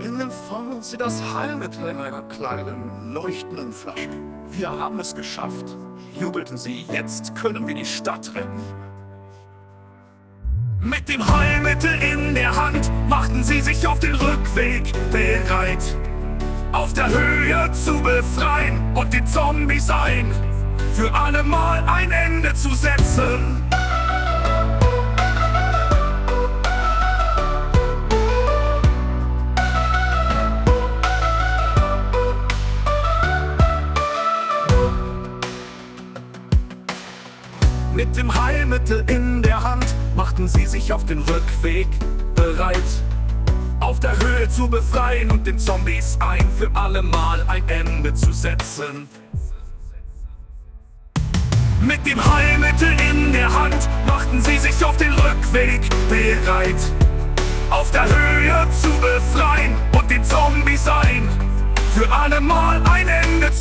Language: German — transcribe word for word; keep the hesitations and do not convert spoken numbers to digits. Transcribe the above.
Drinnen fanden sie das Heilmittel in einer kleinen, leuchtenden Flasche. Wir haben es geschafft, jubelten sie. Jetzt können wir die Stadt retten. Mit dem Heilmittel in der Hand machten sie sich auf den Rückweg bereit, auf der Höhe zu befreien und den Zombies ein für allemal ein Ende zu setzen. Mit dem Heilmittel in der Hand machten sie sich auf den Rückweg bereit, auf der Höhe zu befreien und den Zombies ein für allemal ein Ende zu setzen. Mit dem Heilmittel in der Hand machten sie sich auf den Rückweg bereit, auf der Höhe zu befreien und den Zombies ein für allemal ein Ende zu setzen.